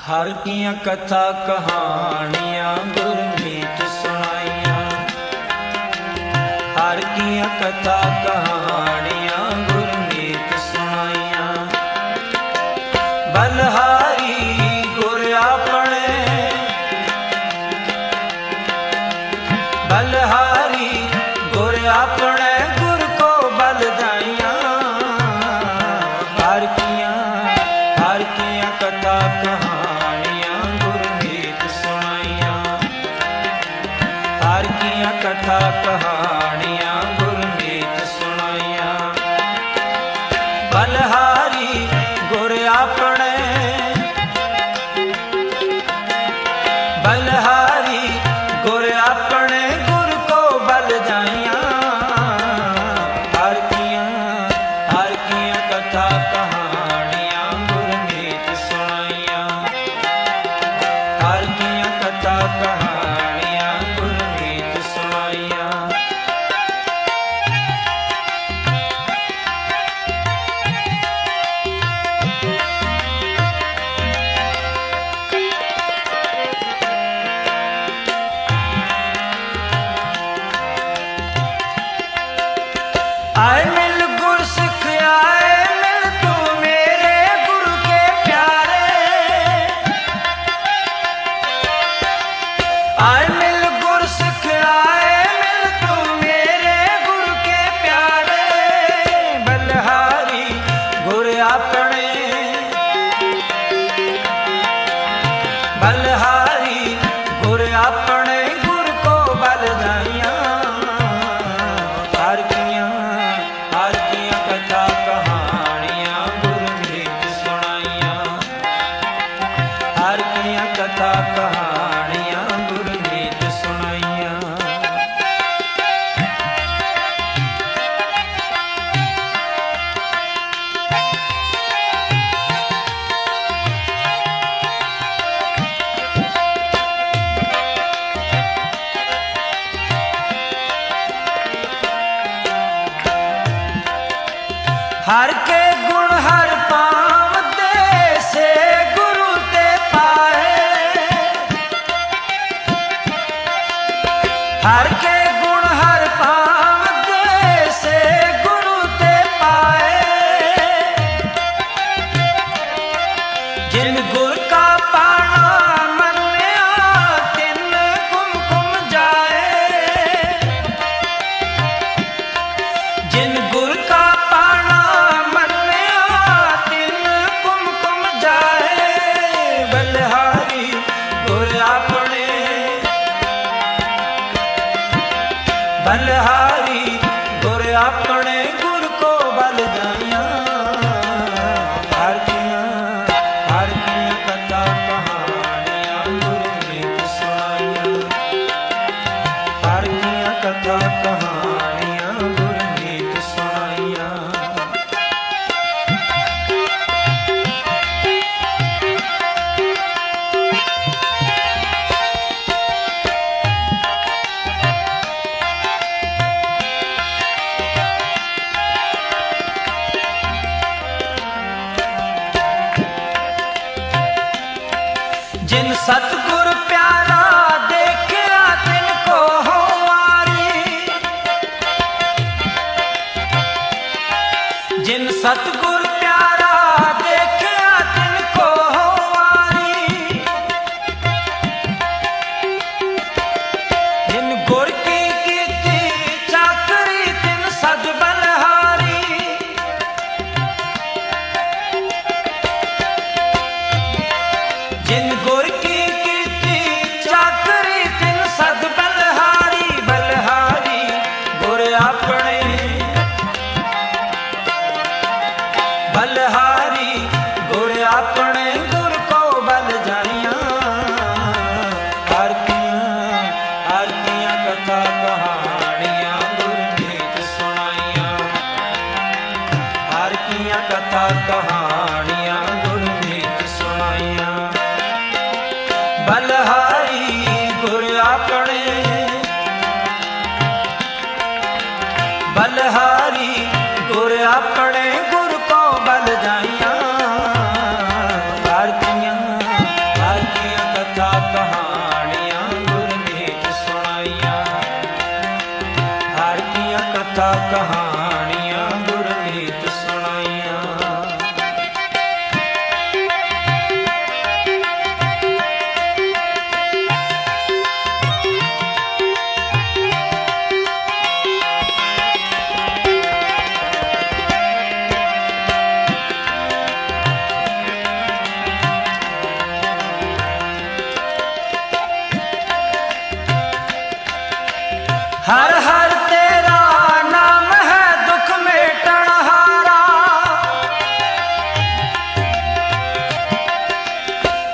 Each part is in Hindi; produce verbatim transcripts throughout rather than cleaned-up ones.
हर किया कथा कहानियां गुरमीत सुनाइया। हर किया कथा कहानियां गुरमीत सुनाइया। बलहारी गुर अपने, बलहारी गुर अपने गुर को बल दाइया। हर किया हर किया कथा कहानियां गुरमीत सुनाइया। हर किया कथा कहानियां गुरमीत सुनाइया। बलहारी गुर अपने, बलहारी गुर अपने गुर को बल दाइया। हर किया हर किया कथा कहानियां गुरमीत सुनाइया। हर किया कथा कहानियां गुरमीत सुनाइया। आए मिल गुर सिख आए मिल तू मेरे गुरु के प्यारे। आए मिल गुर सिख आए मिल तू मेरे गुरु के प्यारे। बलहारी गुर अपने, बलहारी गुर अपने गुर को बल दाइया। हर किया हर किया कथा कहानियां गुरमीत सुनाइया। हर किया कथा कहानियां गुरमीत सुनाइया। हर के गुण हर पाव दे से गुरु ते पाए। हर के गुण हर पाव दे से गुरु ते पाए। जिन गुर का पाना मन्या तिन कुम कुम जाए। जिन गुर का पाना बलहारी गुर अपने, बलहारी गुर अपने गुर को बल दाइया। हर किया हर किया कथा कहानियां गुरमीत सुनाइया। हर किया कथा कहानियां गुरमीत सुनाइया। जिन सतगुर प्यारा देखा तिनको हो वारी। जिन सतगुर प्यारा देखा तिनको हो वारी। जिन गुर की कीती चाकरी तिन सद बलहारी। जिन गुर की कीती चाकरी तिन सद बलहारी। बलहारी गुर अपने,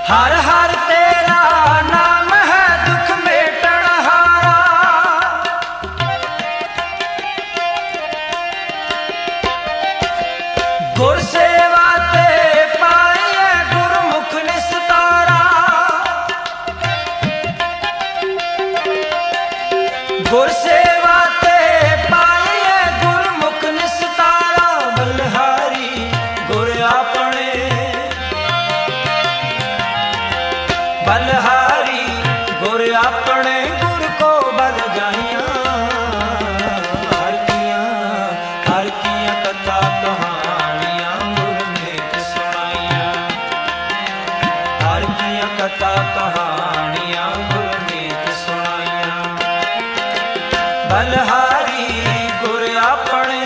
हर हर तेरा नाम है दुख मेटण हारा। गुर सेवा ते पाए गुरमुख निस्तारा। गुर सेवा ते पाए गुरमुख निस्तारा। बलिहारी गुर अपने बलिहारी गुर अपने गुर को बल जाइया। हर किया हर किया कथा कहानियां गुर मीत सुनाइया। हर किया कथा कहानियां गुर मीत सुनाइया। बलिहारी गुर अपने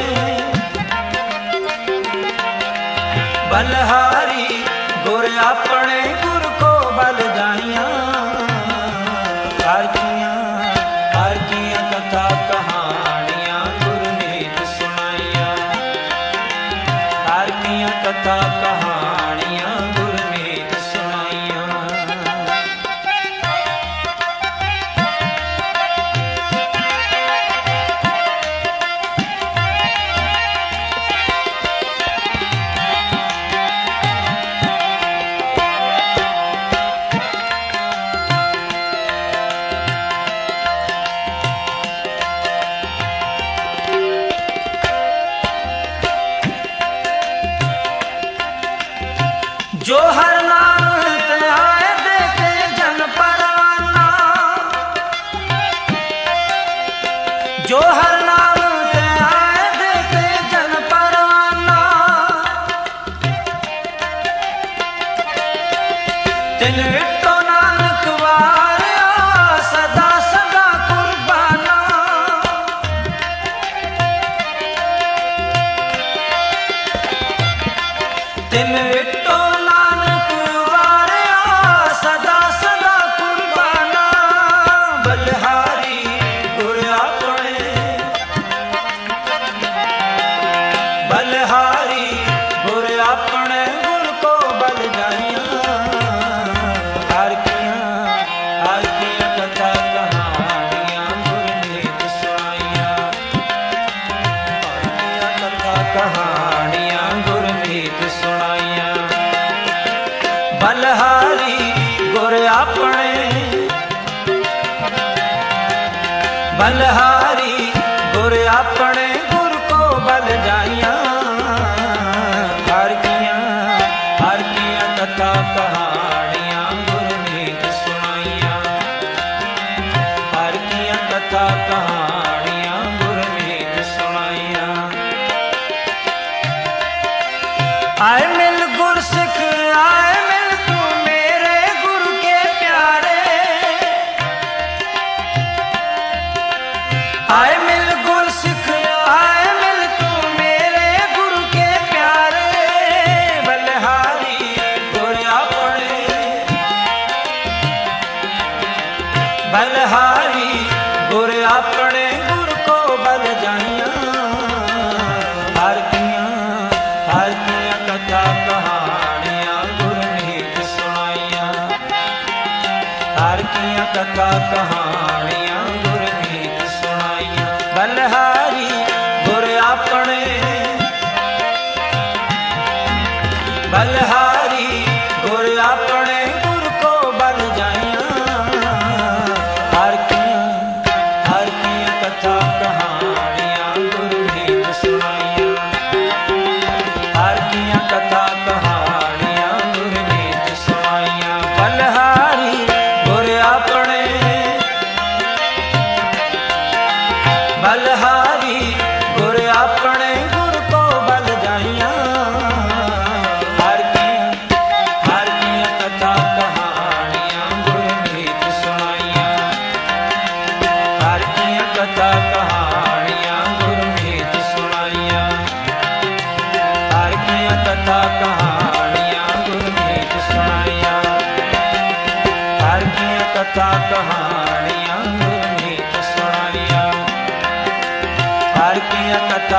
बलिहारी गुर अपने गुर को बल जाइया। हर किया हर किया कथा कहानियां गुर मीत सुनाइया। हर किया कथा कहानियां गुर मीत सुनाइया। जो हर नाम ते आए देखे जन परवाना। जो हर नाम ते आए देखे जन परवाना। तिन विटो नानक वारिया सदा सदा कुर्बाना। तिन विटो सदा सदा कुर्बाना। बलिहारी गुर अपने बलिहारी गुर अपने गुर को बल जाइया। हर किया हर किया कथा कहानियां गुर मीत सुनाइया। हर किया कथा कहानियां गुर मीत सुनाइया। बलिहारी गुर अपने बलिहारी गुर अपने गुर को बल जाइया। हर किया हर किया कथा कहानियां गुर मीत सुनाइया। हर किया कथा कहानियां गुर मीत सुनाइया। आए मिल गुर सिख आए मिल तू मेरे गुरु के प्यारे। आए मिल गुर सिख आए मिल तू मेरे गुरु के प्यारे। बलिहारी गुर अपने बलिहारी गुर अपने गुर को बल जाइया। हर किया हर किया कथा कहानियां गुर मीत सुनाइया। हर किया कथा कहानियां गुर मीत सुनाइया। बलिहारी गुर अपने बलिहारी गुर अपने गुर को बल जाइया। हर किया हर किया कथा कहानियां गुर मीत सुनाइया। हर किया कथा कहानियां गुर मीत सुनाइया। बलिहारी गुर अपने बलिहारी गुर अपने गुर को बल जाइया। हर किया हर किया कथा कहानियां गुर मीत सुनाइया। हर किया कथा कहानियां गुर मीत सुनाइया। हर किया कथा कहानियां गुर मीत सुनाइया। हर किया कथा कहानियां गुर मीत सुनाइया। हर किया कथा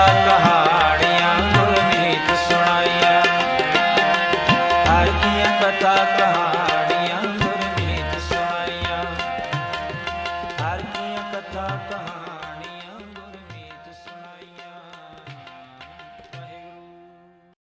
कहानियां गुर मीत सुनाइया। हर किया कथा कहानियां